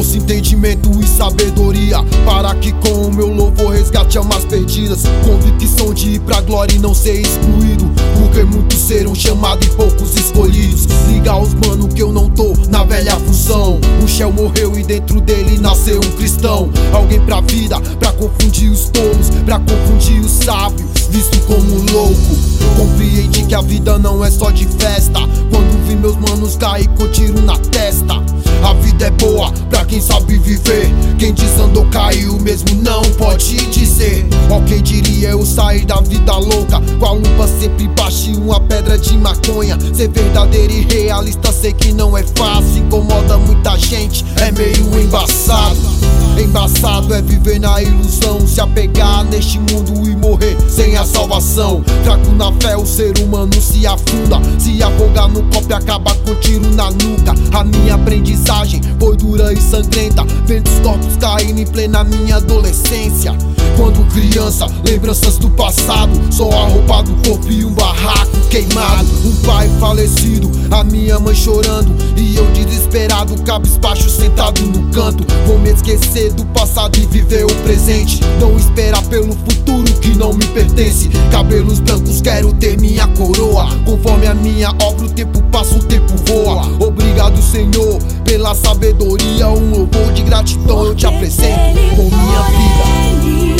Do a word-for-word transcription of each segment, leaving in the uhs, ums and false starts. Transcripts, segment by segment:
trouxe entendimento e sabedoria, para que com o meu louvor resgate almas perdidas. Convicção de ir pra glória e não ser excluído, porque muitos serão chamados e poucos escolhidos. Liga aos mano que eu não tô na velha função. O Shell morreu e dentro dele nasceu um cristão. Alguém pra vida, pra confundir os tolos, pra confundir os sábios, visto como louco. Compreendi que a vida não é só de festa, quando vi meus manos cair com tiro na testa. A vida é boa pra quem sabe viver, quem desandou caiu mesmo não pode dizer. Ó, quem diria eu sair da vida louca, com a lupa sempre baixa e uma pedra de maconha. Ser verdadeiro e realista sei que não é fácil, incomoda muita gente, é meio embaçado. Embaçado é viver na ilusão, se apegar neste mundo e morrer sem a salvação. Fraco na fé o ser humano se afunda, se afogar no copo e acaba com tiro na nuca. A minha aprendizagem foi dura e sangrenta, vendo os corpos caindo em plena minha adolescência. Quando criança, lembranças do passado, só a roupa do corpo e um barraco queimado. Um pai falecido, a minha mãe chorando, e eu desesperado, cabisbaixo sentado no canto. Vou me esquecer do passado e viver o presente, não esperar pelo futuro que não me pertence. Cabelos brancos, quero ter minha coroa, conforme a minha obra o tempo passa, o tempo voa. Obrigado Senhor pela sabedoria, um louvor de gratidão eu te apresento com minha vida.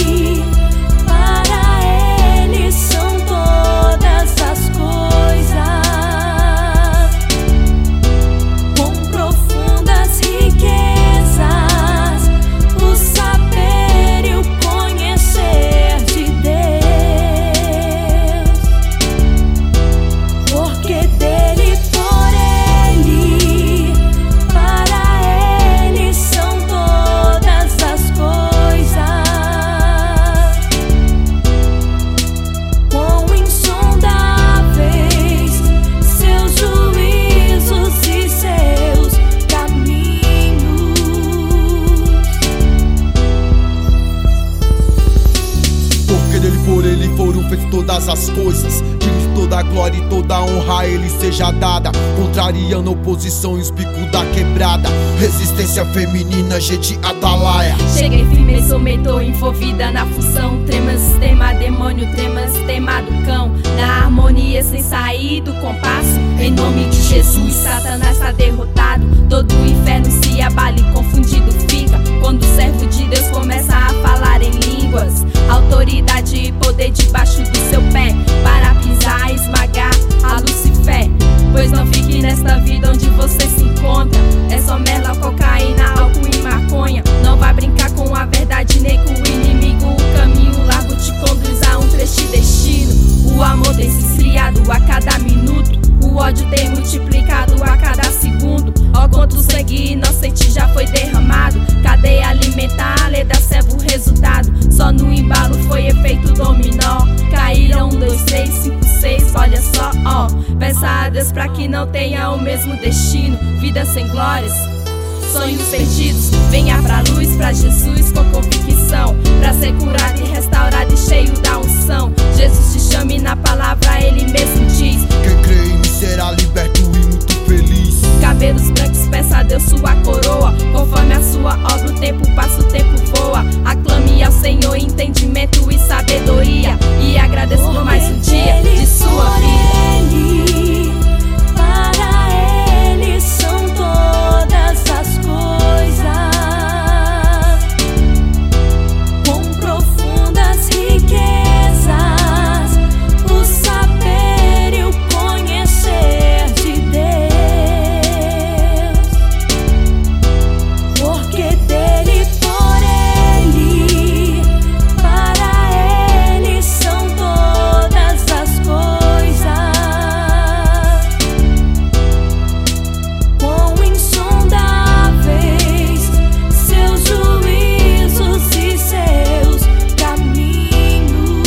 Fez todas as coisas, de toda a glória e toda a honra a ele seja dada, contrariando a oposição e os bicos da quebrada. Resistência feminina, gente atalaia. Cheguei firme, sou mentor, envolvida na função. Trema sistema, demônio, trema sistema do cão. Na harmonia sem sair do compasso, em nome de Jesus, Satanás tá derrotado. Todo o inferno se abala e confundido fica quando o servo de Deus começa a falar em línguas. Autoridade e poder debaixo do seu pé, para pisar e esmagar a Lucifer. Pois não fique nesta vida onde você se encontra, é só merda, cocaína, álcool e maconha. Não vai brincar com a verdade nem com o inimigo. O caminho largo te conduz a um triste destino. O amor tem se esfriado a cada minuto, o ódio tem multiplicado a cada segundo. Ó quanto sangue inocente já foi derramado, cadeia alimentar, lei da serva o resultado. Só no embalo foi efeito dominó, caíram um, dois, três, cinco, seis, olha só, ó. Peça a Deus pra que não tenha o mesmo destino, vida sem glórias, sonhos perdidos. Venha pra luz, pra Jesus com convicção, pra ser curado e restaurado e cheio da unção. Jesus te chame na palavra, ele mesmo diz: quem crê em mim será liberto e muito feliz. Cabelos brancos, peça a Deus sua coroa, conforme a sua obra o tempo passa, o tempo voa. Aclame ao Senhor entendimento e sabedoria, e agradeço por mais um dia de sua vida. Para ele são todas as coisas, com profundas riquezas, o saber e o conhecer de Deus, porque dele, por ele, para ele são todas as coisas, quão insondáveis seus juízos e seus caminhos.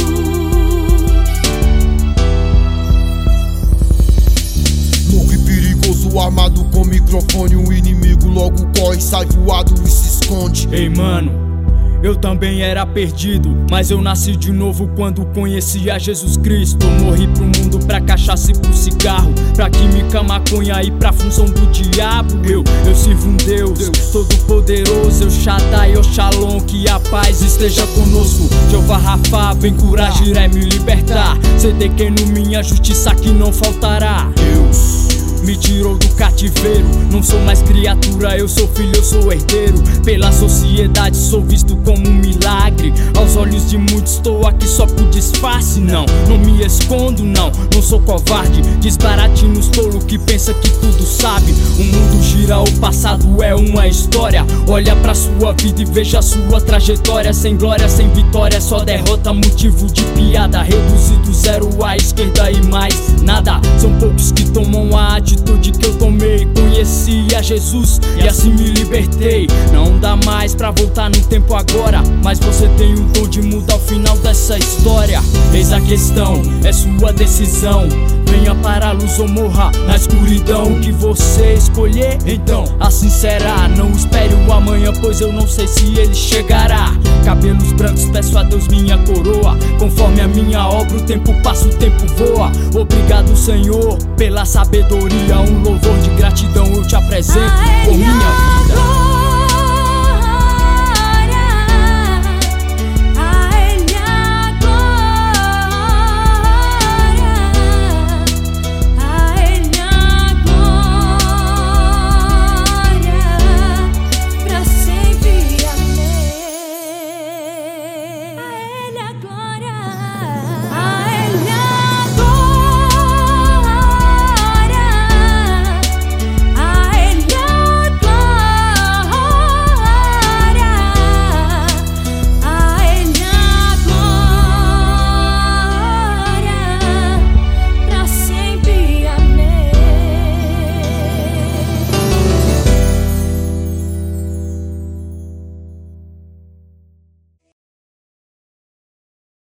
Louco e perigoso, armado com microfone, o inimigo logo corre, sai voado e se esconde. Ei mano, Eu também era perdido, mas eu nasci de novo quando conheci a Jesus Cristo. Morri pro mundo, pra cachaça e pro cigarro, pra química, maconha e pra função do diabo. Eu, eu sirvo um Deus, Deus todo poderoso, eu Shaddai, eu Shalom, que a paz esteja conosco. Jeová Rafa, vem curar, girar e me libertar. Sedequeno, minha justiça que não faltará. Deus me tirou do cativeiro, não sou mais criatura, eu sou filho, eu sou herdeiro. Pela sociedade sou visto como um milagre. Aos olhos de muitos estou aqui só por disfarce. Não, não me escondo, não, não sou covarde. Desbarate nos tolo que pensa que tudo sabe. O mundo gira, o passado é uma história. Olha pra sua vida e veja sua trajetória. Sem glória, sem vitória, só derrota, motivo de piada. Reduzido zero à esquerda e mais nada. São poucos que tomam a atitude que eu tomei. Conheci a Jesus e assim me libertei. Não dá mais pra voltar no tempo agora, mas você tem o dom de mudar o final dessa história. Eis a questão, é sua decisão. Venha para a luz ou morra na escuridão. O que você escolher, então assim será. Não espere o amanhã, pois eu não sei se ele chegará. Cabelos brancos, peço a Deus minha coroa. Conforme a minha obra, o tempo passa, o tempo voa. Obrigado, Senhor, pela sabedoria. Um louvor de gratidão eu te apresento por minha vida.